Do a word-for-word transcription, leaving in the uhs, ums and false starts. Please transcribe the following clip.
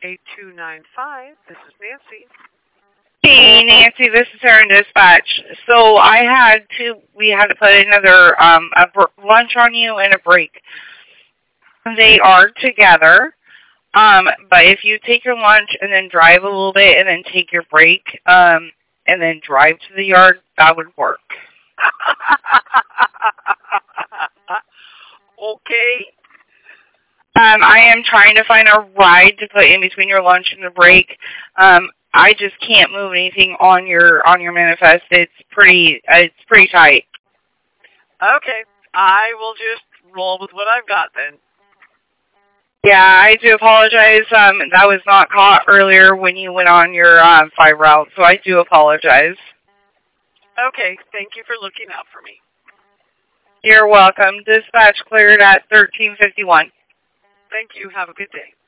eight two nine five. This is Nancy. Hey, Nancy, this is Sarah in Dispatch. So I had to, we had to put another, um, a br- lunch on you and a break. They are together, um, but if you take your lunch and then drive a little bit and then take your break, um, and then drive to the yard, that would work. Okay. Um, I am trying to find a ride to put in between your lunch and the break. Um, I just can't move anything on your on your manifest. It's pretty uh, it's pretty tight. Okay, I will just roll with what I've got then. Yeah, I do apologize. Um, that was not caught earlier when you went on your um, five route, so I do apologize. Okay, thank you for looking out for me. You're welcome. Dispatch cleared at thirteen fifty-one. Thank you. Have a good day.